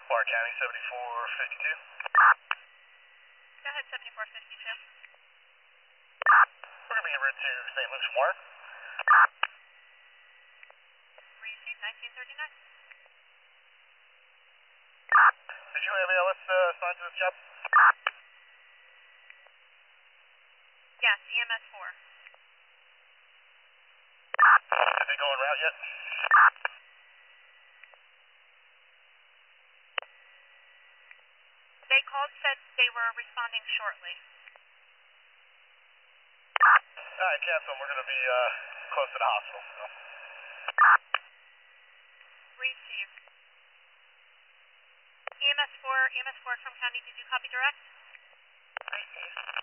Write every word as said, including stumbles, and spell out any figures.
Bar County seventy-four fifty-two. Go ahead, seventy-four fifty-two. We're going to be en route to Saint Luke's Water. Receive nineteen thirty-nine. Did you have A L S uh, assigned to this job? Yes, E M S four. Did they go en route yet? They called, said they were responding shortly. Alright, cancel. We're going to be uh, close to the hospital. So. Receive. E M S four, E M S four from County, did you copy direct? Receive.